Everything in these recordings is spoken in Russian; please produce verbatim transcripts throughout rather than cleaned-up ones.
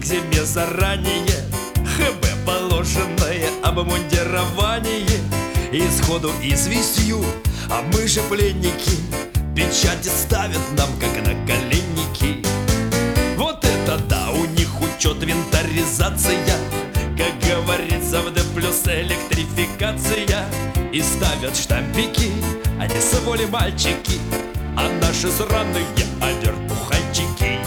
к себе заранее ХБ положенное обмундирование, и сходу известью, а мы же пленники, печати ставят нам, как на коленники. Вот это да, у них учет, инвентаризация, как говорится, в Д плюс электрификация. И ставят штампики, они с воли мальчики, а наши сраные овертухальчики.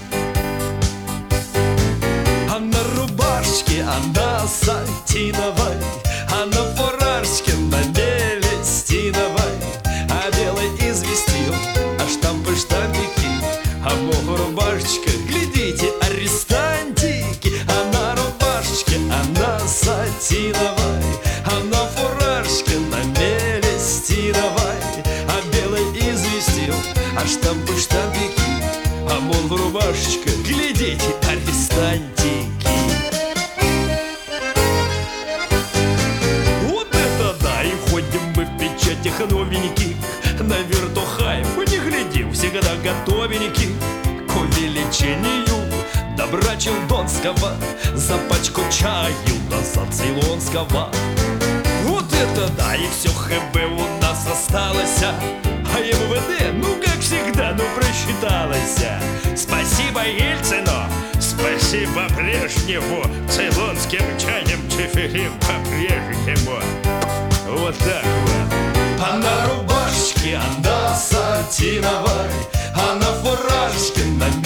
А на рубашке она сатиновой, а на фуражке на мелестиновой, а белой известью, а штампы штампики, а мол рубашечка, глядите, арестантики. А на рубашечке она сатиновой, а на фуражке на мелестиновой, а белой известью, а штампы штампики, а мол рубашечка, глядите, арестантики. Вот это да, и ходим мы в печатях новеньких, на вертухаев не глядим, всегда готовенький к увеличению добра челдонского, за пачку чаю да за цейлонского. Вот это да, и все ХБ у нас осталось, а МВД, ну как всегда, ну просчиталось. Спасибо Ельцину, спасибо прежнему, цейлонским чаем чефирим по-прежнему. Вот так вот. А на рубашке она сатиновой, а на фуражке на